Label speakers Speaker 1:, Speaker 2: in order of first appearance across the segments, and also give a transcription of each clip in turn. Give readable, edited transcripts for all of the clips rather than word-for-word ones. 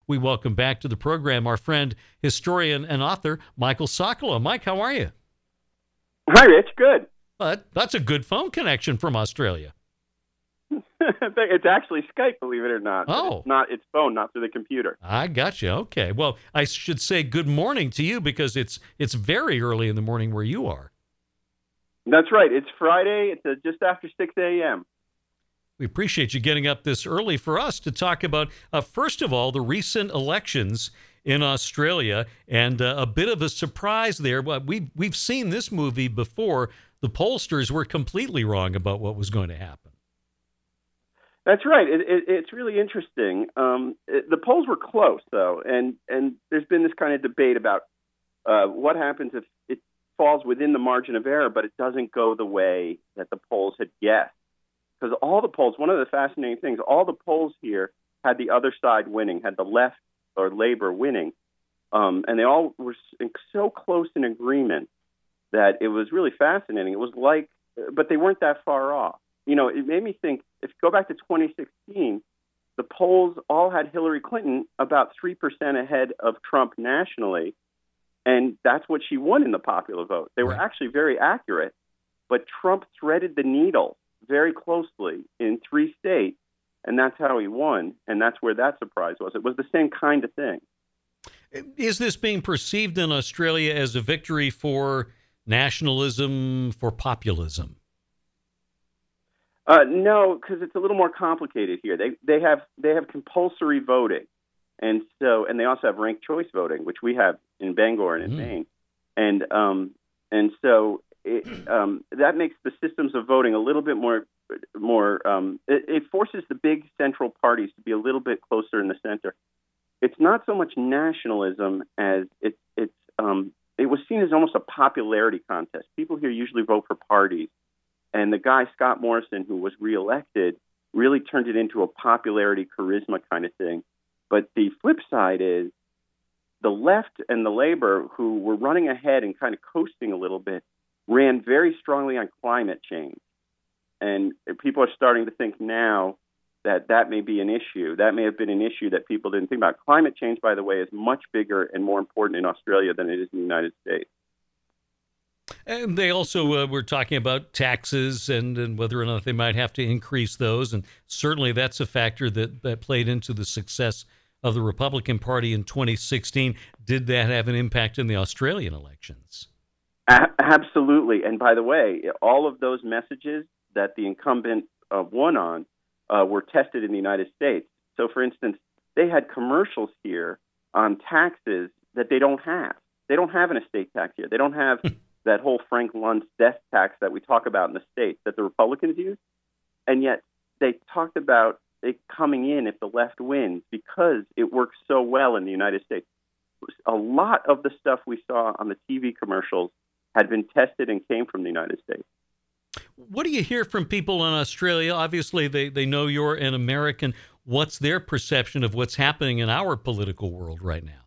Speaker 1: we welcome back to the program our friend, historian, and author, Michael Socolow. Mike, how are you?
Speaker 2: Hi, Rich. Good.
Speaker 1: That's a good phone connection from Australia.
Speaker 2: It's actually Skype, believe it or not.
Speaker 1: Oh.
Speaker 2: It's phone, not through the computer.
Speaker 1: I got you. Okay. Well, I should say good morning to you because it's very early in the morning where you are.
Speaker 2: That's right. It's Friday. It's just after 6 a.m.
Speaker 1: We appreciate you getting up this early for us to talk about, first of all, the recent elections in Australia, and a bit of a surprise there. We've seen this movie before. The pollsters were completely wrong about what was going to happen.
Speaker 2: That's right. It's really interesting. The polls were close, though, and there's been this kind of debate about what happens if it falls within the margin of error, but it doesn't go the way that the polls had guessed. Because all the polls, one of the fascinating things, all the polls here had the other side winning, had the left or Labor winning, and they all were so close in agreement that it was really fascinating. It was like, but they weren't that far off. You know, it made me think, if you go back to 2016, the polls all had Hillary Clinton about 3% ahead of Trump nationally, and that's what she won in the popular vote. They were actually very accurate, but Trump threaded the needle very closely in 3 states, and that's how he won, and that's where that surprise was. It was the same kind of thing.
Speaker 1: Is this being perceived in Australia as a victory for nationalism, for populism?
Speaker 2: No, because it's a little more complicated here. They have compulsory voting, and they also have ranked choice voting, which we have in Bangor and in Maine, and so that makes the systems of voting a little bit more. It forces the big central parties to be a little bit closer in the center. It's not so much nationalism as it was seen as almost a popularity contest. People here usually vote for parties. And the guy, Scott Morrison, who was reelected, really turned it into a popularity, charisma kind of thing. But the flip side is the left and the Labor, who were running ahead and kind of coasting a little bit, ran very strongly on climate change. And people are starting to think now that may be an issue. That may have been an issue that people didn't think about. Climate change, by the way, is much bigger and more important in Australia than it is in the United States.
Speaker 1: And they also were talking about taxes and whether or not they might have to increase those. And certainly that's a factor that played into the success of the Republican Party in 2016. Did that have an impact in the Australian elections?
Speaker 2: Absolutely. And by the way, all of those messages that the incumbent won on were tested in the United States. So, for instance, they had commercials here on taxes that they don't have. They don't have an estate tax here. They don't have that whole Frank Luntz death tax that we talk about in the States that the Republicans use. And yet they talked about it coming in if the left wins because it works so well in the United States. A lot of the stuff we saw on the TV commercials had been tested and came from the United States.
Speaker 1: What do you hear from people in Australia? Obviously, they know you're an American. What's their perception of what's happening in our political world right now?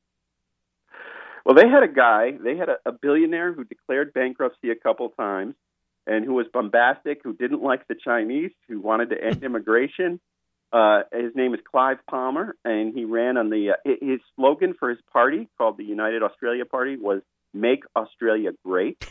Speaker 2: Well, they had a billionaire who declared bankruptcy a couple times and who was bombastic, who didn't like the Chinese, who wanted to end immigration. His name is Clive Palmer, and he ran on his slogan for his party, called the United Australia Party, was "Make Australia Great."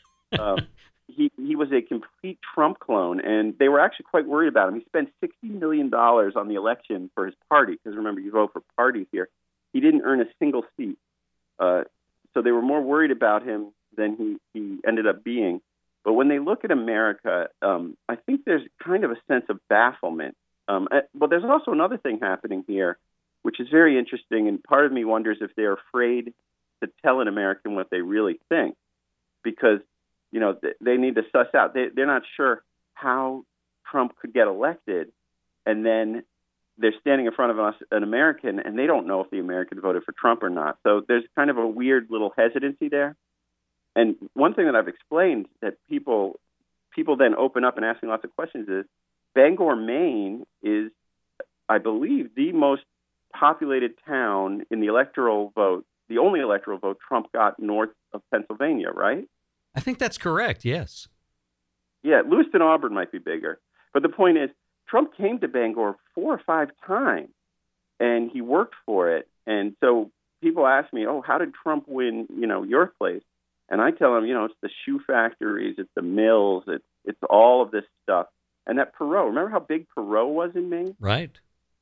Speaker 2: He was a complete Trump clone, and they were actually quite worried about him. He spent $60 million on the election for his party, because remember, you vote for parties here. He didn't earn a single seat. So they were more worried about him than he ended up being. But when they look at America, I think there's kind of a sense of bafflement. But there's also another thing happening here, which is very interesting, and part of me wonders if they're afraid to tell an American what they really think, because they need to suss out. They're not sure how Trump could get elected, and then they're standing in front of us, an American, and they don't know if the American voted for Trump or not. So there's kind of a weird little hesitancy there. And one thing that I've explained that people then open up and asking lots of questions is Bangor, Maine is, I believe, the most populated town in the electoral vote, the only electoral vote Trump got north of Pennsylvania, right?
Speaker 1: I think that's correct, yes.
Speaker 2: Yeah, Lewiston, Auburn might be bigger. But the point is, Trump came to Bangor 4 or 5 times, and he worked for it. And so people ask me, "Oh, how did Trump win? Your place?" And I tell them, it's the shoe factories, it's the mills, it's all of this stuff. And that Perot, remember how big Perot was in Maine?
Speaker 1: Right.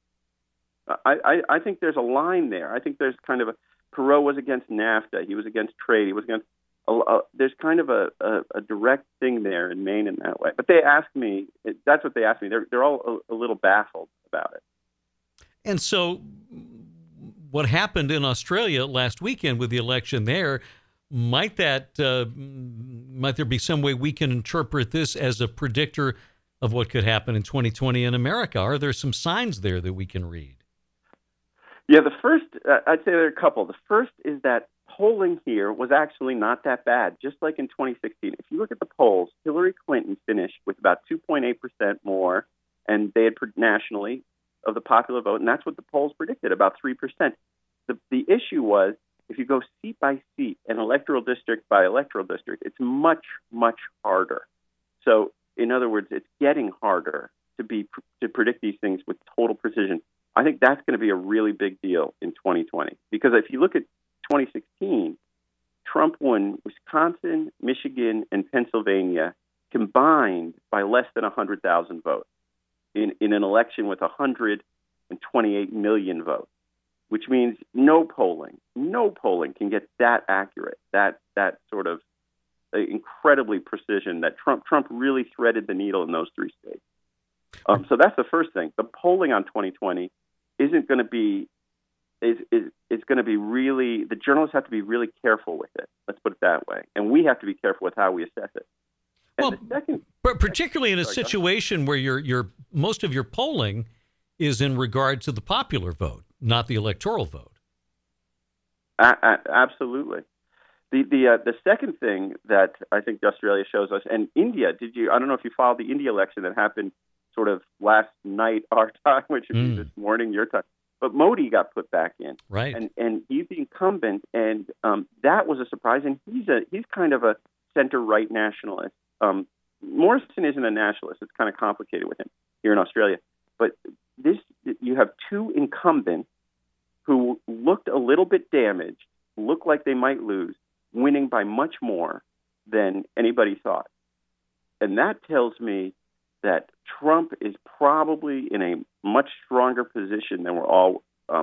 Speaker 2: I think there's a line there. I think there's kind of Perot was against NAFTA. He was against trade. He was against. There's kind of a direct thing there in Maine in that way. But they ask me. That's what they ask me. They're all a little baffled about it.
Speaker 1: And so, what happened in Australia last weekend with the election there? Might there be some way we can interpret this as a predictor of what could happen in 2020 in America? Are there some signs there that we can read?
Speaker 2: Yeah, the first, I'd say there are a couple. The first is that polling here was actually not that bad, just like in 2016. If you look at the polls, Hillary Clinton finished with about 2.8% more, and they had nationally of the popular vote, and that's what the polls predicted, about 3%. The issue was, if you go seat by seat and electoral district by electoral district, it's much, much harder. So, in other words, it's getting harder to predict these things with total precision. I think that's going to be a really big deal in 2020. Because if you look at 2016, Trump won Wisconsin, Michigan, and Pennsylvania combined by less than 100,000 votes in an election with 128 million votes, which means no polling can get that accurate, that sort of incredibly precision that Trump really threaded the needle in those three states. So that's the first thing. The polling on 2020 isn't going to be is going to be really, the journalists have to be really careful with it. Let's put it that way, and we have to be careful with how we assess it. And
Speaker 1: but particularly in a situation where your most of your polling is in regard to the popular vote, not the electoral vote.
Speaker 2: Absolutely. The second thing that I think Australia shows us, and India, I don't know if you followed the India election that happened sort of last night, our time, which would be this morning, your time. But Modi got put back in.
Speaker 1: Right.
Speaker 2: And he's the incumbent, and that was a surprise. And he's kind of a center-right nationalist. Morrison isn't a nationalist. It's kind of complicated with him here in Australia. But you have two incumbents who looked a little bit damaged, looked like they might lose, winning by much more than anybody thought. And that tells me that Trump is probably in a much stronger position than we're all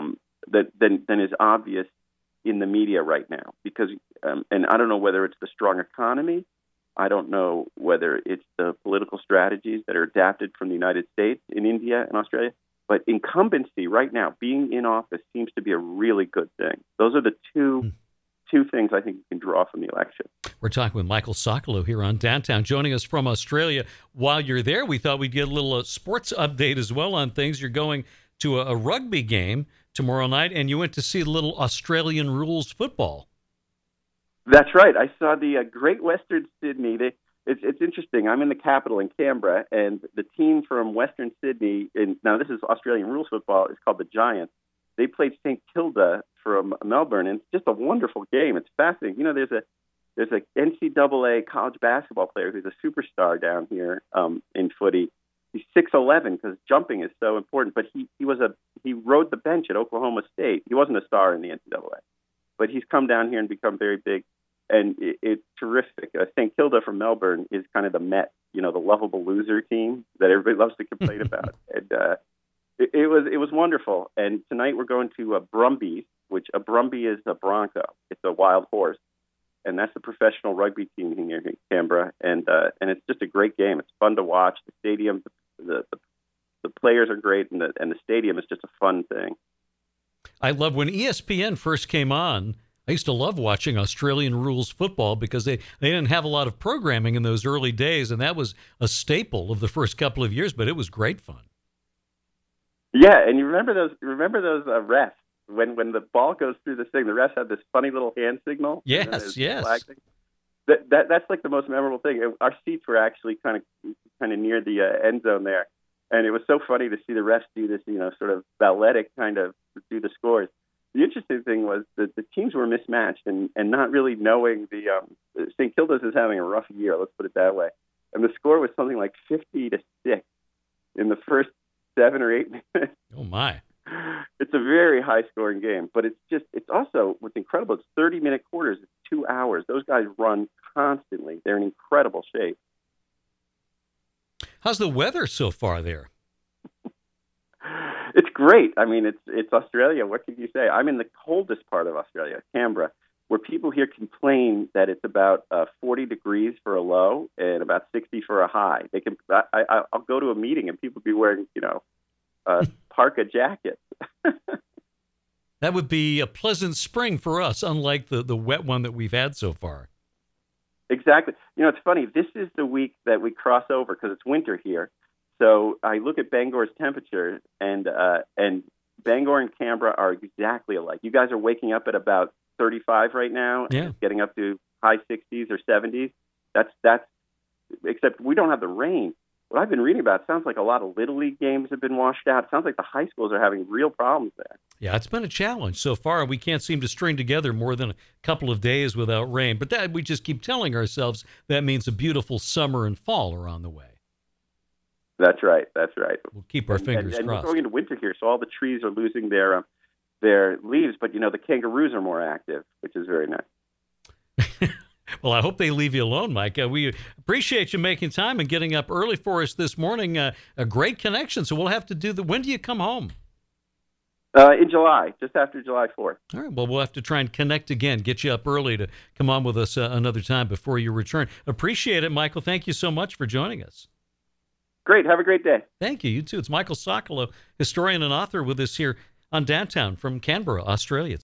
Speaker 2: than is obvious in the media right now. Because and I don't know whether it's the strong economy, I don't know whether it's the political strategies that are adapted from the United States in India and Australia, but incumbency right now, being in office, seems to be a really good thing. Those are the two things I think you can draw from the election.
Speaker 1: We're talking with Michael Socolow here on Downtown, joining us from Australia. While you're there, we thought we'd get a little sports update as well on things. You're going to a rugby game tomorrow night, and you went to see a little Australian rules football.
Speaker 2: That's right. I saw the Great Western Sydney. It's interesting. I'm in the capital in Canberra, and the team from Western Sydney, now this is Australian rules football, is called the Giants. They played St Kilda from Melbourne, and it's just a wonderful game. It's fascinating. There's a NCAA college basketball player who's a superstar down here in footy. He's 6'11" because jumping is so important. But he rode the bench at Oklahoma State. He wasn't a star in the NCAA, but he's come down here and become very big. And it's terrific. St Kilda from Melbourne is kind of the Met, the lovable loser team that everybody loves to complain about. And it was wonderful. And tonight we're going to Brumbies, which a Brumby is a bronco. It's a wild horse. And that's the professional rugby team here in Canberra. And it's just a great game. It's fun to watch. The stadium, the players are great, and the stadium is just a fun thing.
Speaker 1: I love when ESPN first came on. I used to love watching Australian rules football because they didn't have a lot of programming in those early days, and that was a staple of the first couple of years, but it was great fun.
Speaker 2: Yeah, and you remember those refs when the ball goes through this thing, the refs have this funny little hand signal.
Speaker 1: Yes.
Speaker 2: That's like the most memorable thing. Our seats were actually kind of near the end zone there, and it was so funny to see the refs do this, sort of balletic kind of do the scores. The interesting thing was that the teams were mismatched and not really knowing St. Kilda's is having a rough year, let's put it that way. And the score was something like 50-6 in the first 7 or 8 minutes.
Speaker 1: Oh, my.
Speaker 2: It's a very high-scoring game, but it's also, what's incredible, it's 30-minute quarters. It's 2 hours. Those guys run constantly. They're in incredible shape.
Speaker 1: How's the weather so far there?
Speaker 2: It's great. I mean, it's Australia. What can you say? I'm in the coldest part of Australia, Canberra, where people here complain that it's about 40 degrees for a low and about 60 for a high. I'll go to a meeting and people be wearing, parka jackets.
Speaker 1: That would be a pleasant spring for us, unlike the wet one that we've had so far.
Speaker 2: Exactly. It's funny. This is the week that we cross over because it's winter here. So I look at Bangor's temperature, and Bangor and Canberra are exactly alike. You guys are waking up at about 35 right now, and it's getting up to high 60s or 70s. That's except we don't have the rain. What I've been reading about, it sounds like a lot of Little League games have been washed out. It sounds like the high schools are having real problems there.
Speaker 1: Yeah, it's been a challenge so far. We can't seem to string together more than a couple of days without rain. But that we just keep telling ourselves that means a beautiful summer and fall are on the way.
Speaker 2: That's right. That's right.
Speaker 1: We'll keep our fingers crossed.
Speaker 2: We're going into winter here, so all the trees are losing their leaves. But, the kangaroos are more active, which is very nice.
Speaker 1: Well, I hope they leave you alone, Mike. We appreciate you making time and getting up early for us this morning. A great connection. So we'll have to do when do you come home?
Speaker 2: In July, just after July 4th.
Speaker 1: All right. Well, we'll have to try and connect again, get you up early to come on with us another time before you return. Appreciate it, Michael. Thank you so much for joining us.
Speaker 2: Great. Have a great day.
Speaker 1: Thank you. You too. It's Michael Socolow, historian and author, with us here on Downtown from Canberra, Australia.